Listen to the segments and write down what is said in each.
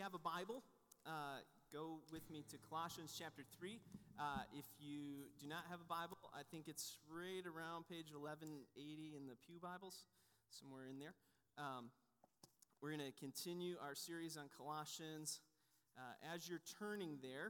have a Bible, go with me to Colossians chapter 3. If you do not have a Bible, I think it's right around page 1180 in the Pew Bibles, somewhere in there. We're going to continue our series on Colossians. As you're turning there,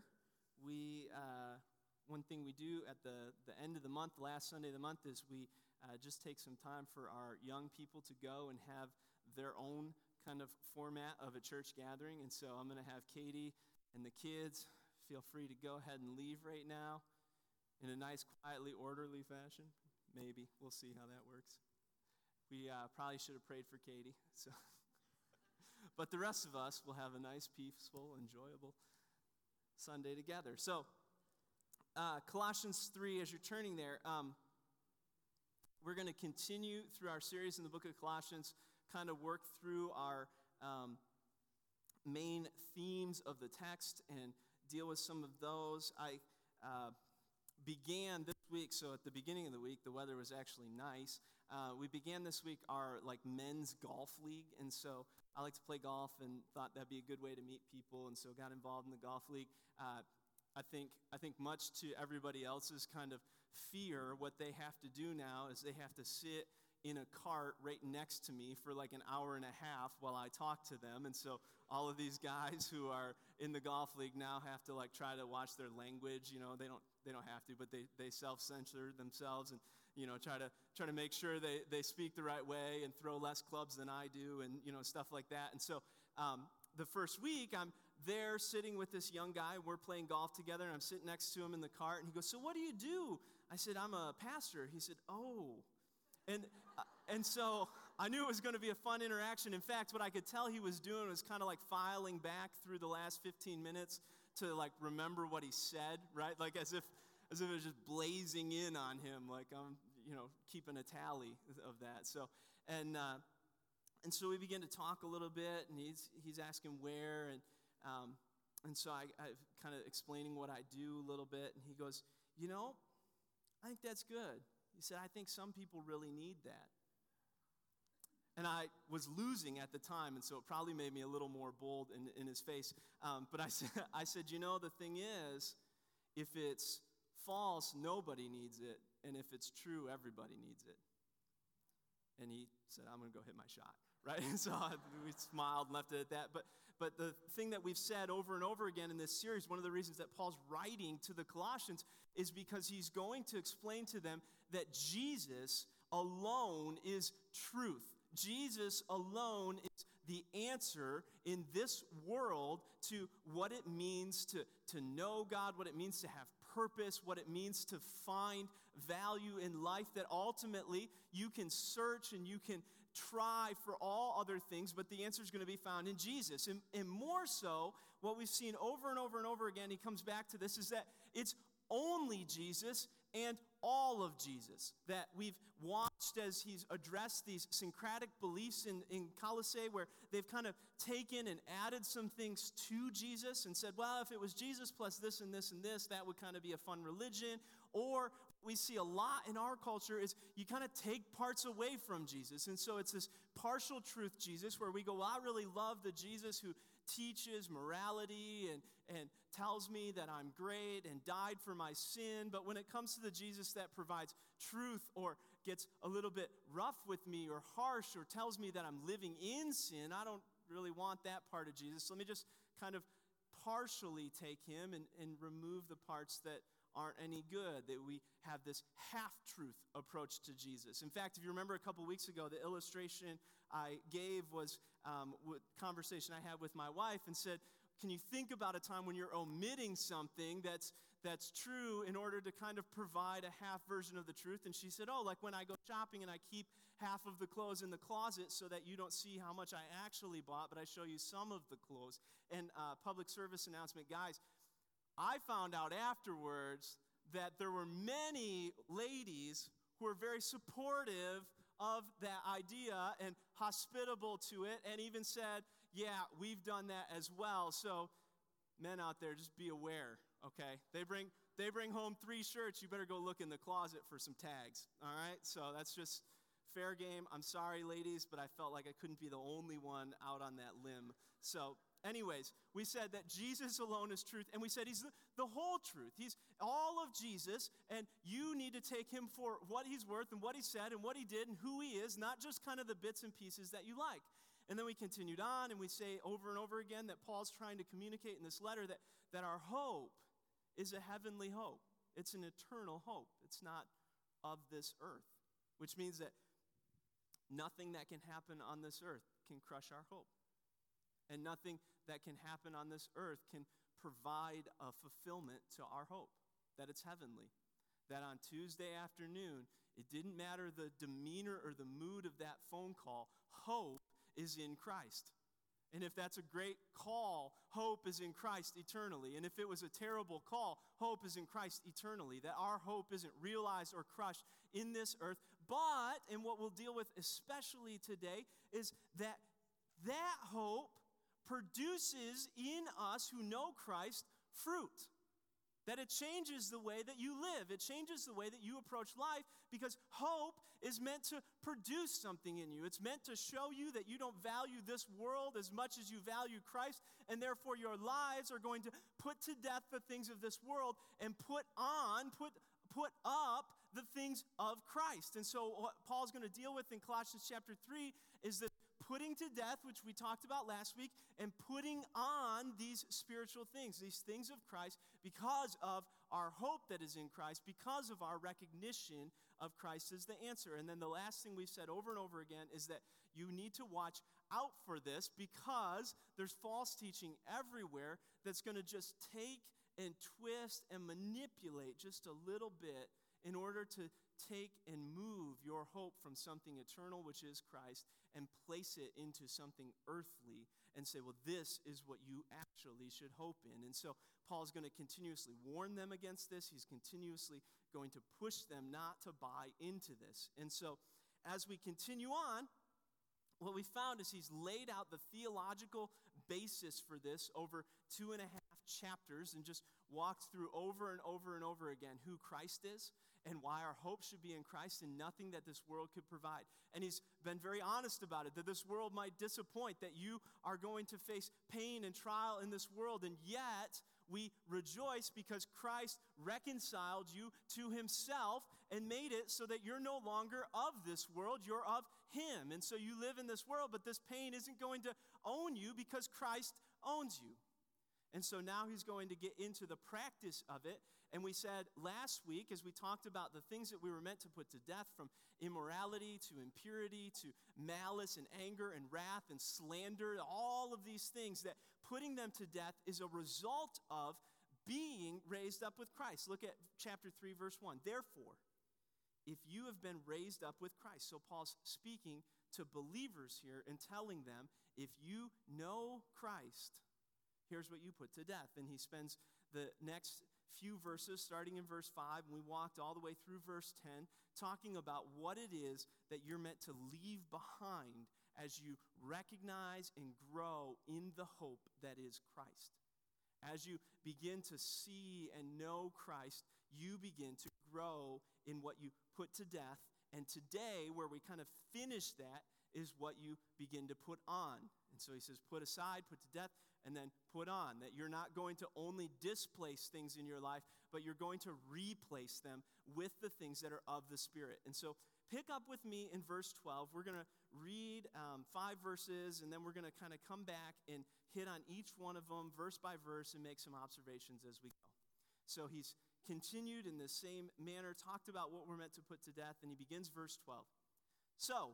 one thing we do at the end of the month, the last Sunday of the month, is we just take some time for our young people to go and have their own kind of format of a church gathering. And so I'm going to have Katie and the kids feel free to go ahead and leave right now in a nice, quietly, orderly fashion. Maybe. We'll see how that works. We probably should have prayed for Katie. So, but the rest of us will have a nice, peaceful, enjoyable Sunday together. So, Colossians 3, as you're turning there, we're going to continue through our series in the book of Colossians, kind of work through our main themes of the text and deal with some of those. I began this week, so at the beginning of the week, the weather was actually nice. We began this week our men's golf league, and so I like to play golf and thought that'd be a good way to meet people, and so got involved in the golf league. I think much to everybody else's kind of fear, what they have to do now is they have to sit in a cart right next to me for like an hour and a half while I talk to them. And so all of these guys who are in the golf league now have to try to watch their language. You know, they don't have to, but they self-censor themselves and, try to make sure they speak the right way and throw less clubs than I do and, stuff like that. And so the first week I'm there sitting with this young guy. We're playing golf together, and I'm sitting next to him in the cart, and he goes, "So what do you do?" I said, "I'm a pastor." He said, "Oh." And so I knew it was going to be a fun interaction. In fact, what I could tell he was doing was kind of filing back through the last 15 minutes to remember what he said, right? As if it was just blazing in on him, I'm keeping a tally of that. So and so we began to talk a little bit, and he's asking where, and so I kind of explaining what I do a little bit, and he goes, "I think that's good." He said, "I think some people really need that." And I was losing at the time, and so it probably made me a little more bold in his face. But I said, the thing is, if it's false, nobody needs it, and if it's true, everybody needs it. And he said, "I'm going to go hit my shot." Right? And so we smiled and left it at that. But the thing that we've said over and over again in this series, one of the reasons that Paul's writing to the Colossians is because he's going to explain to them that Jesus alone is truth. Jesus alone is the answer in this world to what it means to know God, what it means to have purpose, what it means to find value in life, that ultimately you can search and you can try for all other things, but the answer is going to be found in Jesus. And more so, what we've seen over and over and over again, he comes back to this, is that it's only Jesus and all of Jesus that we've watched as he's addressed these syncretic beliefs in Colossae, where they've kind of taken and added some things to Jesus and said, well, if it was Jesus plus this and this and this, that would kind of be a fun religion. Or we see a lot in our culture is you kind of take parts away from Jesus. And so it's this partial truth Jesus where we go, well, I really love the Jesus who teaches morality and tells me that I'm great and died for my sin. But when it comes to the Jesus that provides truth or gets a little bit rough with me or harsh or tells me that I'm living in sin, I don't really want that part of Jesus. So let me just kind of partially take him and remove the parts that aren't any good, that we have this half-truth approach to Jesus. In fact, if you remember a couple weeks ago, the illustration I gave was a conversation I had with my wife and said, can you think about a time when you're omitting something that's true in order to kind of provide a half version of the truth? And she said, like when I go shopping and I keep half of the clothes in the closet so that you don't see how much I actually bought, but I show you some of the clothes. And public service announcement, guys, I found out afterwards that there were many ladies who were very supportive of that idea and hospitable to it and even said, yeah, we've done that as well. So men out there, just be aware, okay? They bring home 3 shirts, you better go look in the closet for some tags, all right? So that's just fair game. I'm sorry, ladies, but I felt like I couldn't be the only one out on that limb. So Anyways, we said that Jesus alone is truth, and we said he's the whole truth. He's all of Jesus, and you need to take him for what he's worth and what he said and what he did and who he is, not just kind of the bits and pieces that you like. And then we continued on, and we say over and over again that Paul's trying to communicate in this letter that our hope is a heavenly hope. It's an eternal hope. It's not of this earth, which means that nothing that can happen on this earth can crush our hope. And nothing that can happen on this earth can provide a fulfillment to our hope, that it's heavenly. That on Tuesday afternoon, it didn't matter the demeanor or the mood of that phone call, hope is in Christ. And if that's a great call, hope is in Christ eternally. And if it was a terrible call, hope is in Christ eternally. That our hope isn't realized or crushed in this earth. But, and what we'll deal with especially today, is that hope produces in us who know Christ fruit. That it changes the way that you live. It changes the way that you approach life, because hope is meant to produce something in you. It's meant to show you that you don't value this world as much as you value Christ, and therefore your lives are going to put to death the things of this world and put up the things of Christ. And so what Paul's going to deal with in Colossians chapter 3 is that putting to death, which we talked about last week, and putting on these spiritual things, these things of Christ, because of our hope that is in Christ, because of our recognition of Christ as the answer. And then the last thing we've said over and over again is that you need to watch out for this, because there's false teaching everywhere that's going to just take and twist and manipulate just a little bit in order to take and move your hope from something eternal, which is Christ, and place it into something earthly and say, well, this is what you actually should hope in. And so Paul's going to continuously warn them against this. He's continuously going to push them not to buy into this. And so as we continue on, what we found is he's laid out the theological basis for this over 2.5 chapters and just walked through over and over and over again who Christ is and why our hope should be in Christ and nothing that this world could provide. And he's been very honest about it, that this world might disappoint, that you are going to face pain and trial in this world, and yet we rejoice because Christ reconciled you to himself and made it so that you're no longer of this world, you're of him. And so you live in this world, but this pain isn't going to own you because Christ owns you. And so now he's going to get into the practice of it. And we said last week, as we talked about the things that we were meant to put to death, from immorality to impurity to malice and anger and wrath and slander, all of these things, that putting them to death is a result of being raised up with Christ. Look at chapter 3, verse 1. Therefore, if you have been raised up with Christ. So Paul's speaking to believers here and telling them, if you know Christ, here's what you put to death. And he spends the next few verses, starting in verse 5, and we walked all the way through verse 10, talking about what it is that you're meant to leave behind as you recognize and grow in the hope that is Christ. As you begin to see and know Christ, you begin to grow in what you put to death. And today, where we kind of finish that, is what you begin to put on. And so he says, put aside, put to death, and then put on. That you're not going to only displace things in your life, but you're going to replace them with the things that are of the Spirit. And so pick up with me in verse 12. We're going to read 5 verses, and then we're going to kind of come back and hit on each one of them verse by verse and make some observations as we go. So he's continued in the same manner, talked about what we're meant to put to death, and he begins verse 12. So,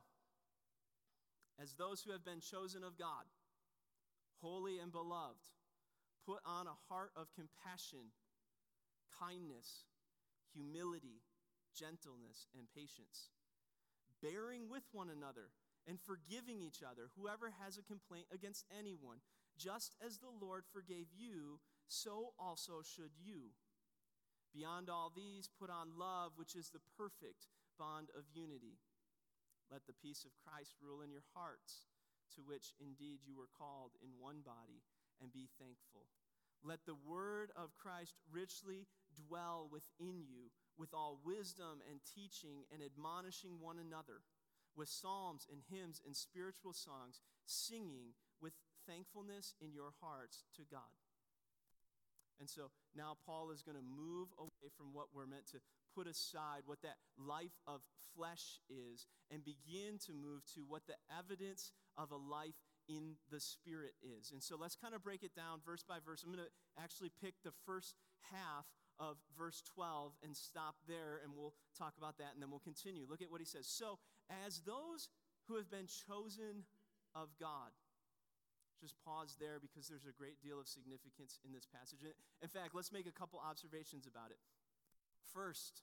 as those who have been chosen of God, holy and beloved, put on a heart of compassion, kindness, humility, gentleness, and patience, bearing with one another and forgiving each other, whoever has a complaint against anyone. Just as the Lord forgave you, so also should you. Beyond all these, put on love, which is the perfect bond of unity. Let the peace of Christ rule in your hearts, to which indeed you were called in one body, and be thankful. Let the word of Christ richly dwell within you, with all wisdom and teaching and admonishing one another, with psalms and hymns and spiritual songs, singing with thankfulness in your hearts to God. And so now Paul is going to move away from what we're meant to put aside, what that life of flesh is, and begin to move to what the evidence of a life in the Spirit is. And so let's kind of break it down verse by verse. I'm going to actually pick the first half of verse 12 and stop there, and we'll talk about that, and then we'll continue. Look at what he says. So, as those who have been chosen of God. Just pause there because there's a great deal of significance in this passage. In fact, let's make a couple observations about it. First,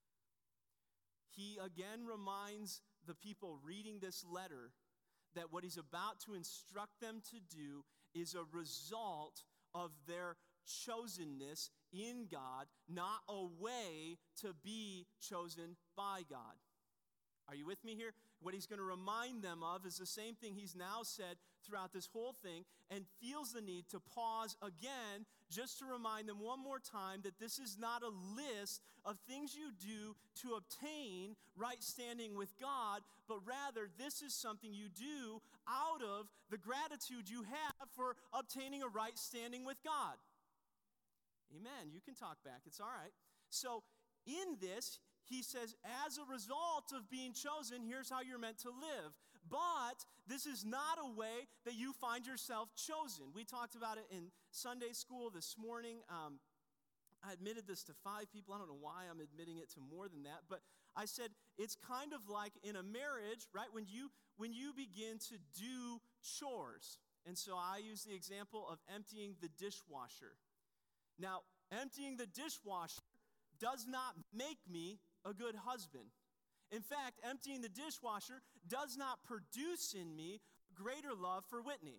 he again reminds the people reading this letter that what he's about to instruct them to do is a result of their chosenness in God, not a way to be chosen by God. Are you with me here? What he's going to remind them of is the same thing he's now said throughout this whole thing, and feels the need to pause again just to remind them one more time that this is not a list of things you do to obtain right standing with God, but rather this is something you do out of the gratitude you have for obtaining a right standing with God. Amen. You can talk back. It's all right. So in this, he says, as a result of being chosen, here's how you're meant to live. But this is not a way that you find yourself chosen. We talked about it in Sunday school this morning. I admitted this to 5 people. I don't know why I'm admitting it to more than that. But I said it's kind of like in a marriage, right? When you begin to do chores. And so I use the example of emptying the dishwasher. Now, emptying the dishwasher does not make me a good husband. In fact, emptying the dishwasher does not produce in me greater love for Whitney.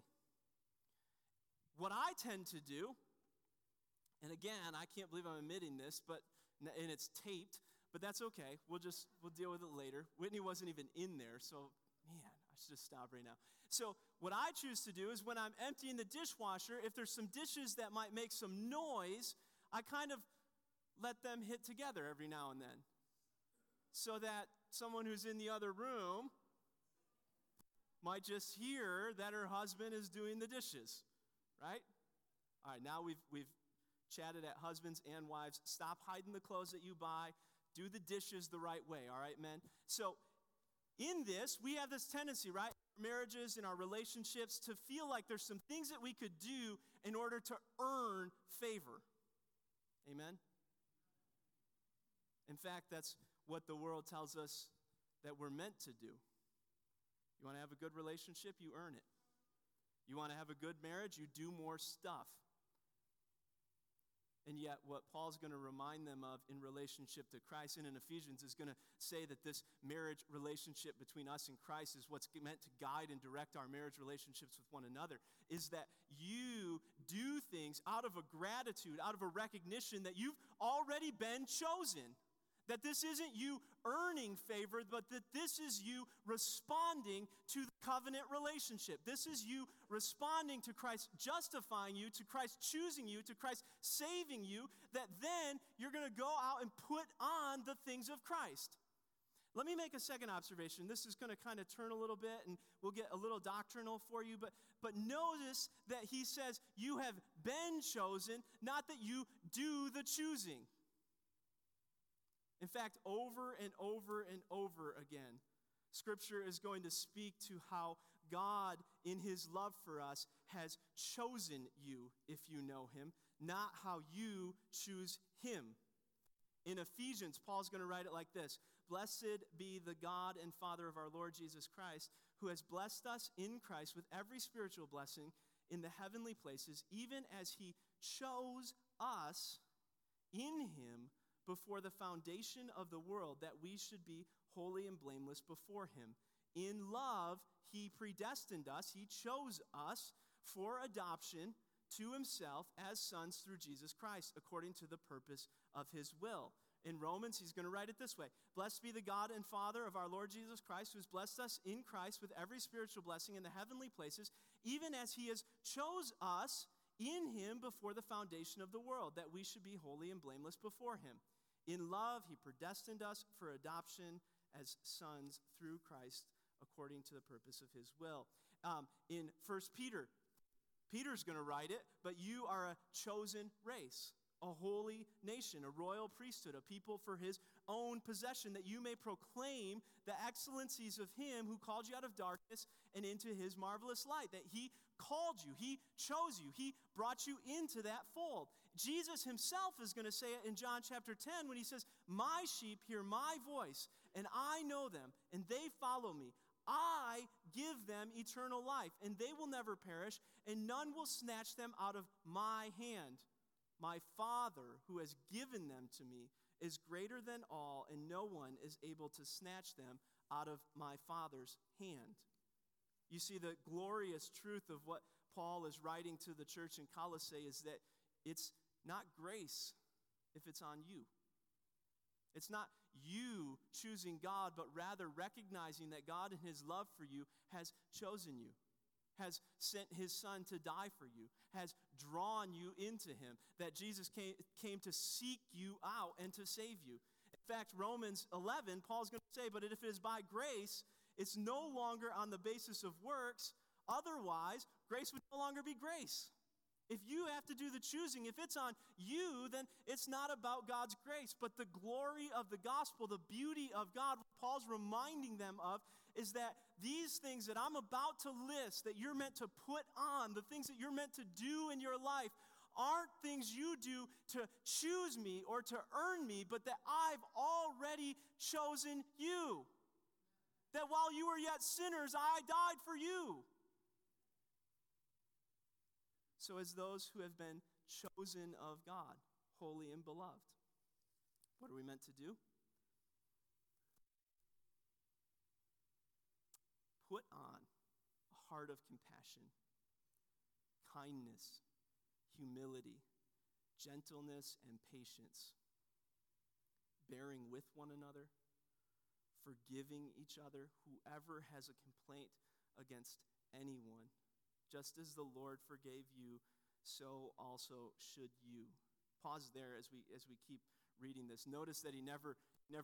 What I tend to do, and again, I can't believe I'm admitting this, and it's taped, but that's okay. We'll deal with it later. Whitney wasn't even in there, so man, I should just stop right now. So what I choose to do is when I'm emptying the dishwasher, if there's some dishes that might make some noise, I kind of let them hit together every now and then, so that someone who's in the other room might just hear that her husband is doing the dishes, right? All right, now we've chatted at husbands and wives. Stop hiding the clothes that you buy. Do the dishes the right way, all right, men? So in this, we have this tendency, right, in our marriages, in our relationships, to feel like there's some things that we could do in order to earn favor. Amen? In fact, that's what the world tells us that we're meant to do. You want to have a good relationship, you earn it. You want to have a good marriage, you do more stuff. And yet, what Paul's going to remind them of in relationship to Christ and in Ephesians is going to say that this marriage relationship between us and Christ is what's meant to guide and direct our marriage relationships with one another, is that you do things out of a gratitude, out of a recognition that you've already been chosen. That this isn't you earning favor, but that this is you responding to the covenant relationship. This is you responding to Christ justifying you, to Christ choosing you, to Christ saving you, that then you're going to go out and put on the things of Christ. Let me make a second observation. This is going to kind of turn a little bit, and we'll get a little doctrinal for you, but notice that he says you have been chosen, not that you do the choosing. In fact, over and over and over again, Scripture is going to speak to how God, in his love for us, has chosen you if you know him, not how you choose him. In Ephesians, Paul's going to write it like this: "Blessed be the God and Father of our Lord Jesus Christ, who has blessed us in Christ with every spiritual blessing in the heavenly places, even as he chose us in him before the foundation of the world, that we should be holy and blameless before him. In love, he predestined us, he chose us for adoption to himself as sons through Jesus Christ, according to the purpose of his will." In Romans, he's going to write it this way: "Blessed be the God and Father of our Lord Jesus Christ, who has blessed us in Christ with every spiritual blessing in the heavenly places, even as he has chose us in him before the foundation of the world, that we should be holy and blameless before him. In love, he predestined us for adoption as sons through Christ, according to the purpose of his will." In 1 Peter, Peter's going to write it, but you are a chosen race, a holy nation, a royal priesthood, a people for his own possession, that you may proclaim the excellencies of him who called you out of darkness and into his marvelous light. That he called you, he chose you, he brought you into that fold. Jesus himself is going to say it in John chapter 10 when he says, my sheep hear my voice, and I know them, and they follow me. I give them eternal life, and they will never perish, and none will snatch them out of my hand. My Father, who has given them to me, is greater than all, and no one is able to snatch them out of my Father's hand. You see, the glorious truth of what Paul is writing to the church in Colossae is that it's not grace if it's on you. It's not you choosing God, but rather recognizing that God in his love for you has chosen you, has sent his son to die for you, has drawn you into him, that Jesus came to seek you out and to save you. In fact, Romans 11, Paul's going to say, but if it is by grace, it's no longer on the basis of works. Otherwise, grace would no longer be grace. If you have to do the choosing, if it's on you, then it's not about God's grace. But the glory of the gospel, the beauty of God, what Paul's reminding them of, is that these things that I'm about to list, that you're meant to put on, the things that you're meant to do in your life, aren't things you do to choose me or to earn me, but that I've already chosen you. That while you were yet sinners, I died for you. So as those who have been chosen of God, holy and beloved, what are we meant to do? Put on a heart of compassion, kindness, humility, gentleness, and patience, bearing with one another, forgiving each other, whoever has a complaint against anyone. Just as the Lord forgave you, so also should you. Pause there as we keep reading this. Notice that he never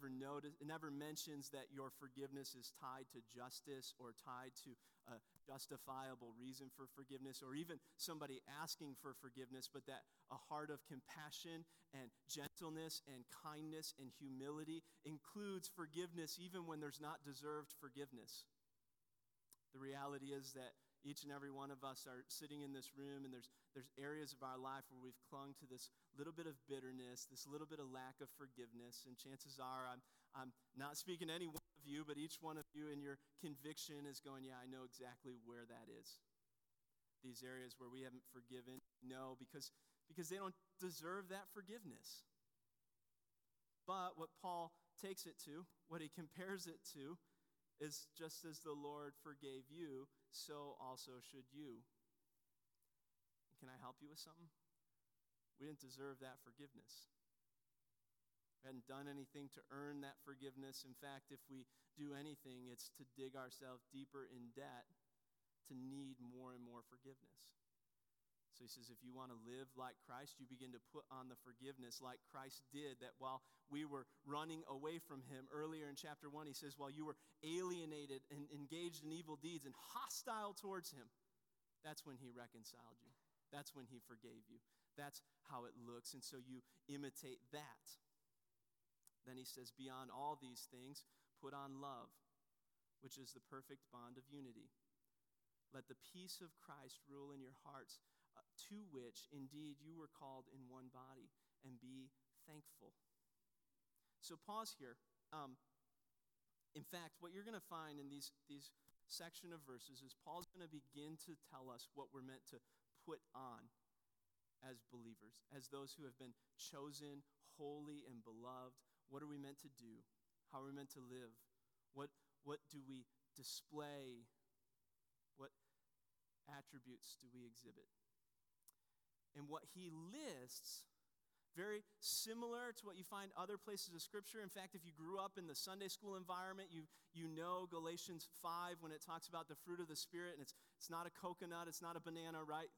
mentions that your forgiveness is tied to justice or tied to a justifiable reason for forgiveness or even somebody asking for forgiveness, but that a heart of compassion and gentleness and kindness and humility includes forgiveness even when there's not deserved forgiveness. The reality is that each and every one of us are sitting in this room, and there's areas of our life where we've clung to this little bit of bitterness, this little bit of lack of forgiveness, and chances are I'm not speaking to any one of you, but each one of you in your conviction is going, yeah, I know exactly where that is. These areas where we haven't forgiven, no, because they don't deserve that forgiveness. But what Paul takes it to, what he compares it to, is just as the Lord forgave you, so also should you. Can I help you with something? We didn't deserve that forgiveness. We hadn't done anything to earn that forgiveness. In fact, if we do anything, it's to dig ourselves deeper in debt to need more and more forgiveness. So he says, if you want to live like Christ, you begin to put on the forgiveness like Christ did, that while we were running away from him earlier in chapter 1, he says, while you were alienated and engaged in evil deeds and hostile towards him, that's when he reconciled you. That's when he forgave you. That's how it looks. And so you imitate that. Then he says, beyond all these things, put on love, which is the perfect bond of unity. Let the peace of Christ rule in your hearts, to which indeed you were called in one body, and be thankful. So pause here. In fact, what you're going to find in these section of verses is Paul's going to begin to tell us what we're meant to put on as believers, as those who have been chosen, holy, and beloved. What are we meant to do? How are we meant to live? What do we display? What attributes do we exhibit? And what he lists, very similar to what you find other places of Scripture. In fact, if you grew up in the Sunday school environment, you know Galatians 5 when it talks about the fruit of the Spirit, and it's not a coconut, it's not a banana, right?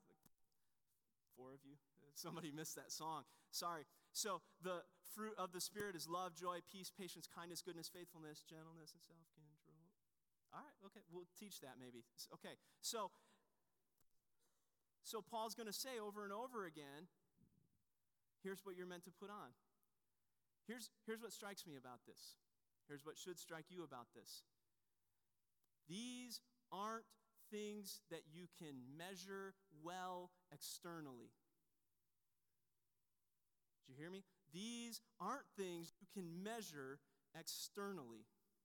4 of you? Somebody missed that song. Sorry. So the fruit of the Spirit is love, joy, peace, patience, kindness, goodness, faithfulness, gentleness, and self-control. All right, okay, we'll teach that maybe. Okay, so So Paul's going to say over and over again, here's what you're meant to put on. Here's what strikes me about this. Here's what should strike you about this. These aren't things that you can measure well externally. Did you hear me? These aren't things you can measure externally.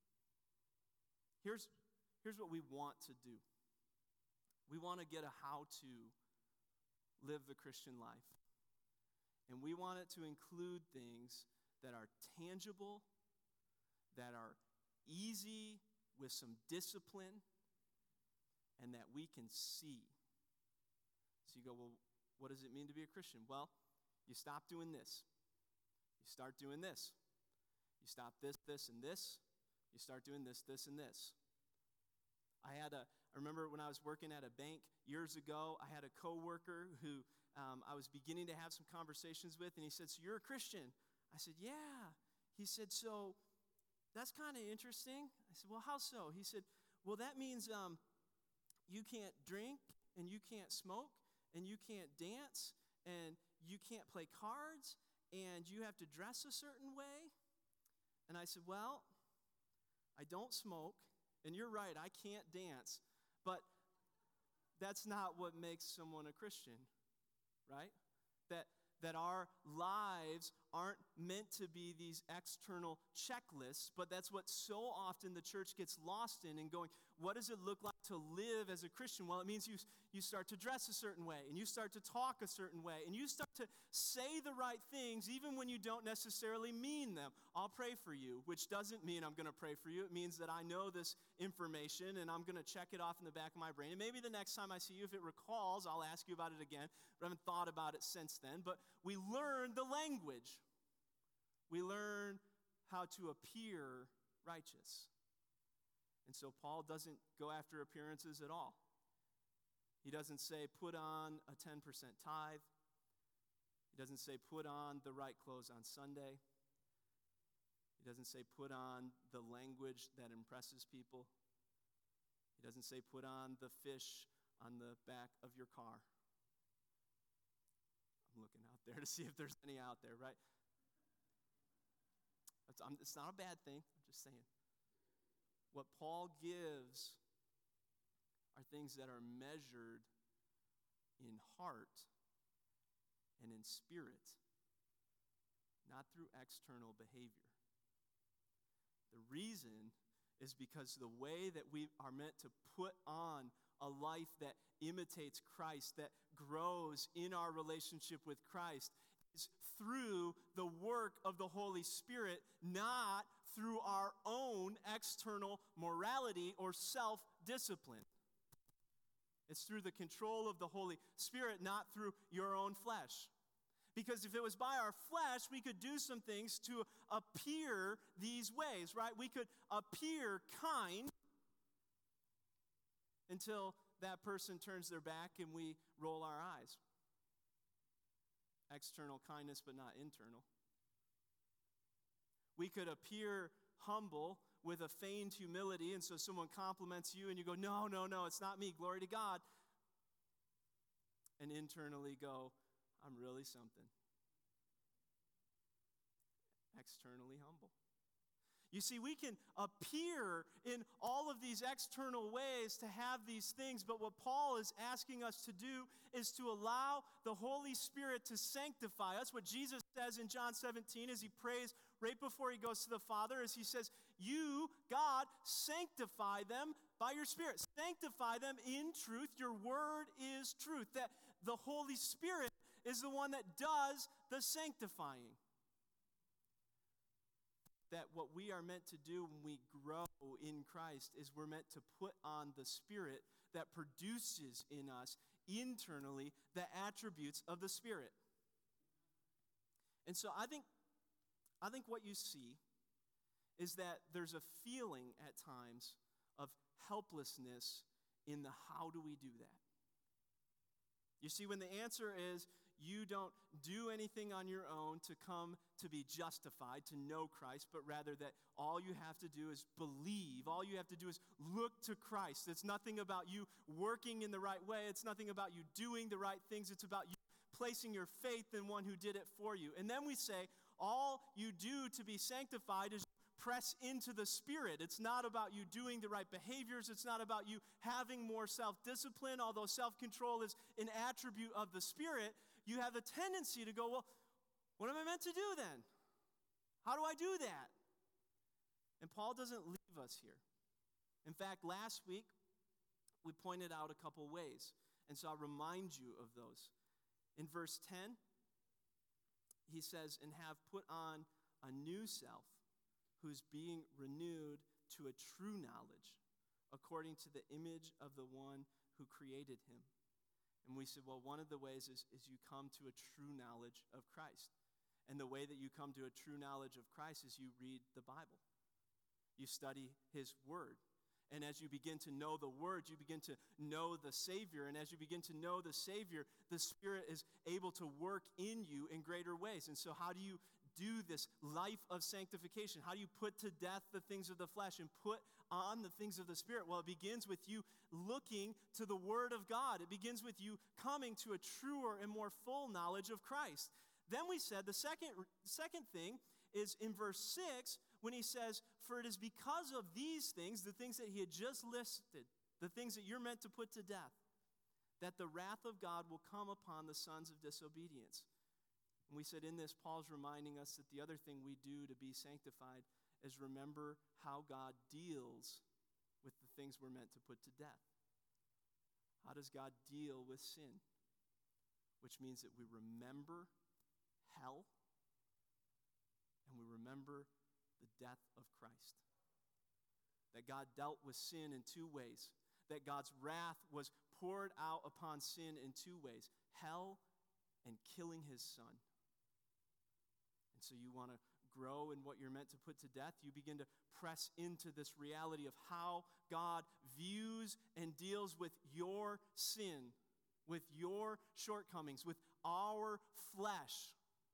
Here's what we want to do. We want to get a how to live the Christian life. And we want it to include things that are tangible, that are easy with some discipline, and that we can see. So you go, well, what does it mean to be a Christian? Well, you stop doing this. You start doing this. You stop this, and this. You start doing this, and this. I remember when I was working at a bank years ago, I had a coworker who I was beginning to have some conversations with, and he said, so you're a Christian? I said, yeah. He said, so that's kind of interesting. I said, well, how so? He said, well, that means you can't drink, and you can't smoke, and you can't dance, and you can't play cards, and you have to dress a certain way. And I said, well, I don't smoke, and you're right, I can't dance, but that's not what makes someone a Christian, right? That our lives aren't meant to be these external checklists, but that's what so often the church gets lost in and going, what does it look like to live as a Christian? Well, it means you start to dress a certain way, and you start to talk a certain way, and you start to say the right things even when you don't necessarily mean them. I'll pray for you, which doesn't mean I'm going to pray for you. It means that I know this information, and I'm going to check it off in the back of my brain. And maybe the next time I see you, if it recalls, I'll ask you about it again. But I haven't thought about it since then. But we learn the language. We learn how to appear righteous. And so Paul doesn't go after appearances at all. He doesn't say, put on a 10% tithe. He doesn't say, put on the right clothes on Sunday. He doesn't say, put on the language that impresses people. He doesn't say, put on the fish on the back of your car. I'm looking out there to see if there's any out there, right? It's not a bad thing. I'm just saying. What Paul gives are things that are measured in heart and in spirit, not through external behavior. The reason is because the way that we are meant to put on a life that imitates Christ, that grows in our relationship with Christ, is through the work of the Holy Spirit, not through our own external morality or self-discipline. It's through the control of the Holy Spirit, not through your own flesh. Because if it was by our flesh, we could do some things to appear these ways, right? We could appear kind until that person turns their back and we roll our eyes. External kindness, but not internal. We could appear humble with a feigned humility, and so someone compliments you and you go, no, it's not me, glory to God. And internally go, I'm really something. Externally humble. You see, we can appear in all of these external ways to have these things, but what Paul is asking us to do is to allow the Holy Spirit to sanctify us. What Jesus says in John 17 as he prays right before he goes to the Father, is he says, you, God, sanctify them by your Spirit. Sanctify them in truth. Your word is truth. That the Holy Spirit is the one that does the sanctifying. That what we are meant to do when we grow in Christ is we're meant to put on the Spirit that produces in us internally the attributes of the Spirit. And so I think what you see is that there's a feeling at times of helplessness in the how do we do that. You see, when the answer is you don't do anything on your own to come to be justified, to know Christ, but rather that all you have to do is believe. All you have to do is look to Christ. It's nothing about you working in the right way. It's nothing about you doing the right things. It's about you placing your faith in one who did it for you. And then we say, all you do to be sanctified is press into the Spirit. It's not about you doing the right behaviors. It's not about you having more self-discipline, although self-control is an attribute of the Spirit. You have a tendency to go, well, what am I meant to do then? How do I do that? And Paul doesn't leave us here. In fact, last week, we pointed out a couple ways, and so I'll remind you of those. In verse 10, he says, and have put on a new self, who's being renewed to a true knowledge, according to the image of the one who created him. And we said, well, one of the ways is you come to a true knowledge of Christ. And the way that you come to a true knowledge of Christ is you read the Bible. You study his word. And as you begin to know the word, you begin to know the Savior. And as you begin to know the Savior, the Spirit is able to work in you in greater ways. And so how do you do this life of sanctification? How do you put to death the things of the flesh and put on the things of the Spirit? Well, it begins with you looking to the Word of God. It begins with you coming to a truer and more full knowledge of Christ. Then we said the second thing is in verse 6 when he says, for it is because of these things, the things that he had just listed, the things that you're meant to put to death, that the wrath of God will come upon the sons of disobedience. And we said in this, Paul's reminding us that the other thing we do to be sanctified is remember how God deals with the things we're meant to put to death. How does God deal with sin? Which means that we remember hell and we remember the death of Christ. That God dealt with sin in two ways. That God's wrath was poured out upon sin in two ways. Hell and killing his son. And so you want to grow in what you're meant to put to death. You begin to press into this reality of how God views and deals with your sin, with your shortcomings, with our flesh,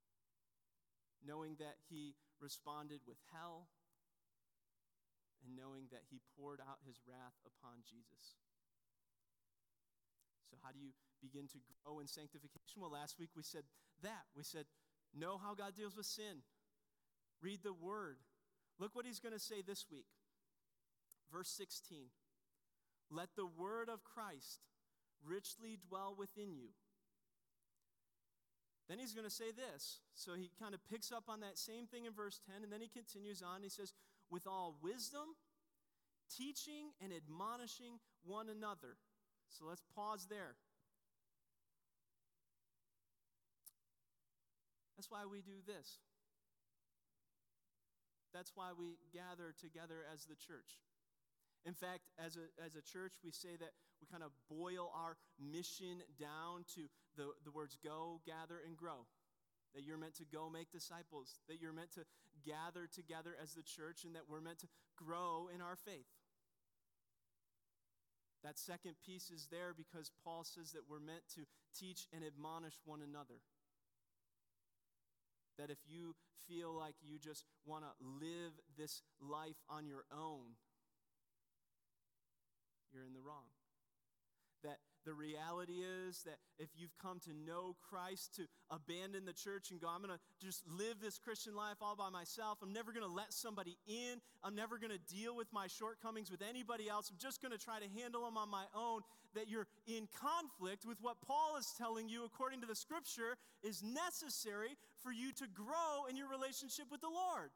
knowing that he responded with hell and knowing that he poured out his wrath upon Jesus. So how do you begin to grow in sanctification? Well, last week we said that. We said, know how God deals with sin. Read the word. Look what he's going to say this week. Verse 16. Let the word of Christ richly dwell within you. Then he's going to say this. So he kind of picks up on that same thing in verse 10, and then he continues on. He says, with all wisdom, teaching and admonishing one another. So let's pause there. That's why we do this. That's why we gather together as the church. In fact, as a church, we say that we kind of boil our mission down to the words go, gather, and grow. That you're meant to go make disciples. That you're meant to gather together as the church and that we're meant to grow in our faith. That second piece is there because Paul says that we're meant to teach and admonish one another. That if you feel like you just want to live this life on your own, you're in the wrong. That the reality is that if you've come to know Christ, to abandon the church and go, I'm going to just live this Christian life all by myself. I'm never going to let somebody in. I'm never going to deal with my shortcomings with anybody else. I'm just going to try to handle them on my own. That you're in conflict with what Paul is telling you, according to the scripture, is necessary for you to grow in your relationship with the Lord.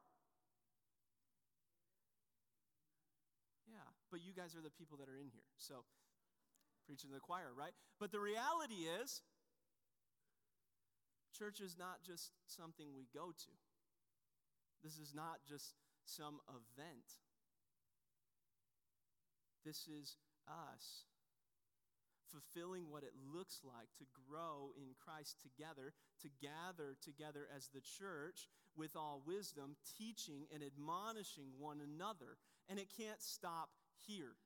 Yeah, but you guys are the people that are in here. So, preaching to the choir, right? But the reality is, church is not just something we go to. This is not just some event. This is us fulfilling what it looks like to grow in Christ together, to gather together as the church with all wisdom, teaching and admonishing one another. And it can't stop here.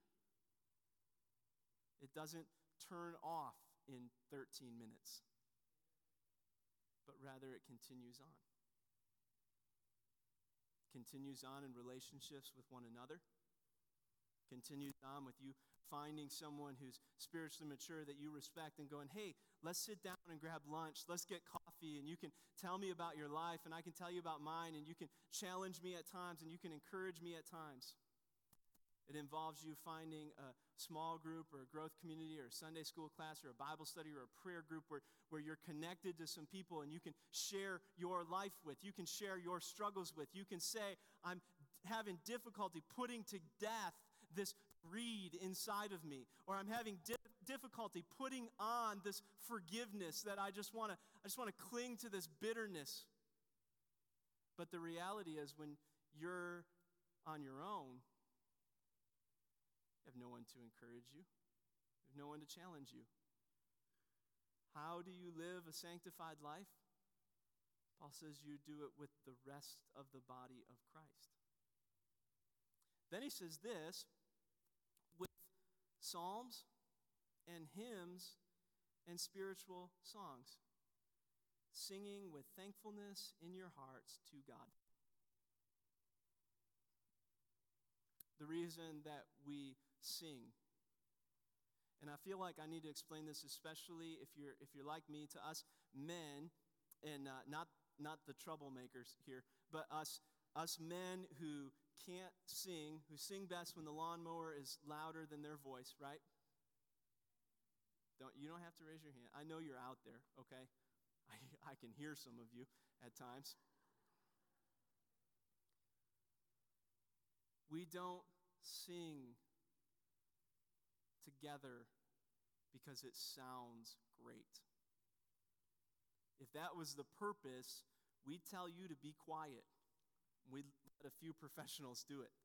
It doesn't turn off in 13 minutes. rather it continues on. Continues on in relationships with one another. Continues on with you finding someone who's spiritually mature that you respect and going, hey, let's sit down and grab lunch. Let's get coffee, and you can tell me about your life, and I can tell you about mine, and you can challenge me at times, and you can encourage me at times. It involves you finding a small group or a growth community or a Sunday school class or a Bible study or a prayer group where you're connected to some people and you can share your life with. You can share your struggles with. You can say, I'm having difficulty putting to death this greed inside of me, or I'm having difficulty putting on this forgiveness that I just want to cling to this bitterness. But the reality is, when you're on your own, you have no one to encourage you. You have no one to challenge you. How do you live a sanctified life? Paul says you do it with the rest of the body of Christ. Then he says this, with psalms and hymns and spiritual songs, singing with thankfulness in your hearts to God. The reason that we sing, and I feel like I need to explain this, especially if you're like me, to us men, and not the troublemakers here, but us men who can't sing, who sing best when the lawnmower is louder than their voice, right? You don't have to raise your hand. I know you're out there, okay? I can hear some of you at times. We don't sing together because it sounds great. If that was the purpose, we'd tell you to be quiet. We'd let a few professionals do it.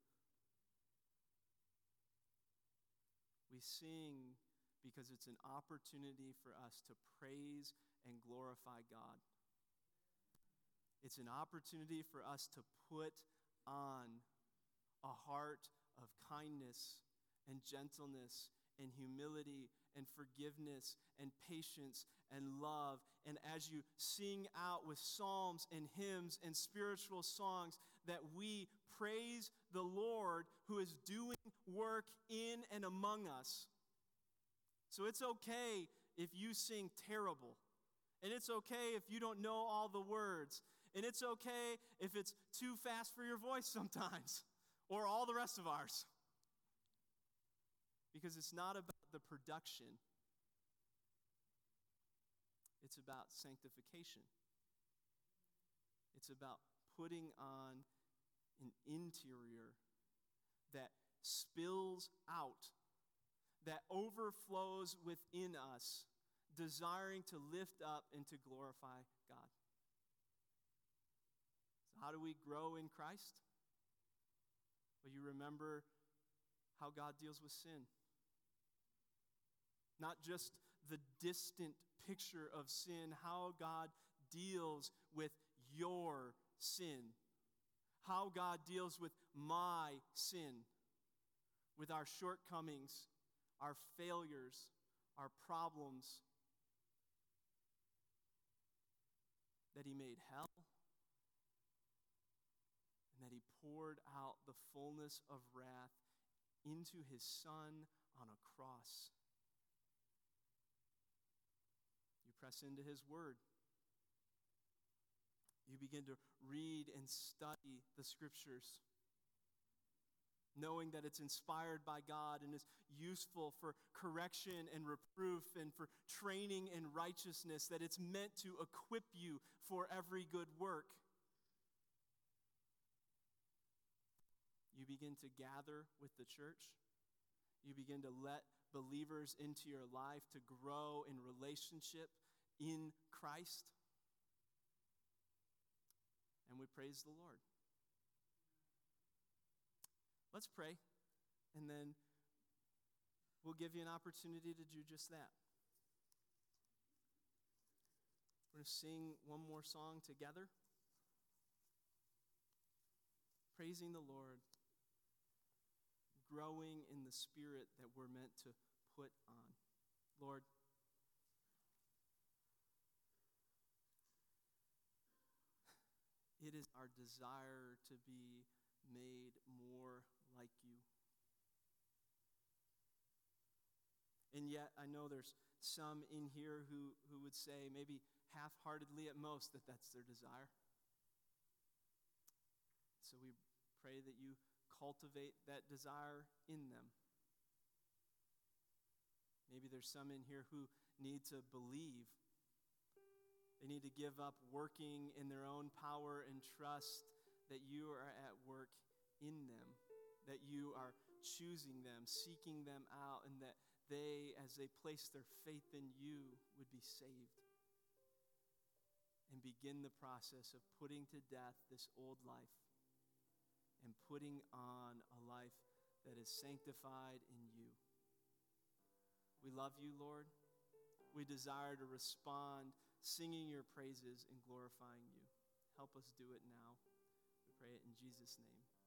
We sing because it's an opportunity for us to praise and glorify God. It's an opportunity for us to put on a heart of kindness and gentleness and humility and forgiveness and patience and love. And as you sing out with psalms and hymns and spiritual songs, that we praise the Lord who is doing work in and among us. So it's okay if you sing terrible. And it's okay if you don't know all the words. And it's okay if it's too fast for your voice sometimes, or all the rest of ours. Because it's not about the production. It's about sanctification. It's about putting on an interior that spills out, that overflows within us, desiring to lift up and to glorify God. So how do we grow in Christ? Well, you remember how God deals with sin. Not just the distant picture of sin, how God deals with your sin. How God deals with my sin, with our shortcomings, our failures, our problems. That he made hell, and that he poured out the fullness of wrath into his Son on a cross. You press into his word. You begin to read and study the scriptures, knowing that it's inspired by God and is useful for correction and reproof and for training in righteousness, that it's meant to equip you for every good work. You begin to gather with the church. You begin to let believers into your life to grow in relationship in Christ. And we praise the Lord. Let's pray, and then we'll give you an opportunity to do just that. We're going to sing one more song together, praising the Lord, growing in the spirit that we're meant to put on. Lord, It is our desire to be made more like you. And yet, I know there's some in here who would say, maybe half-heartedly at most, that that's their desire. So we pray that you cultivate that desire in them. Maybe there's some in here who need to believe. They need to give up working in their own power and trust that you are at work in them, that you are choosing them, seeking them out, and that they, as they place their faith in you, would be saved and begin the process of putting to death this old life and putting on a life that is sanctified in you. We love you, Lord. We desire to respond singing your praises and glorifying you. Help us do it now. We pray it in Jesus' name.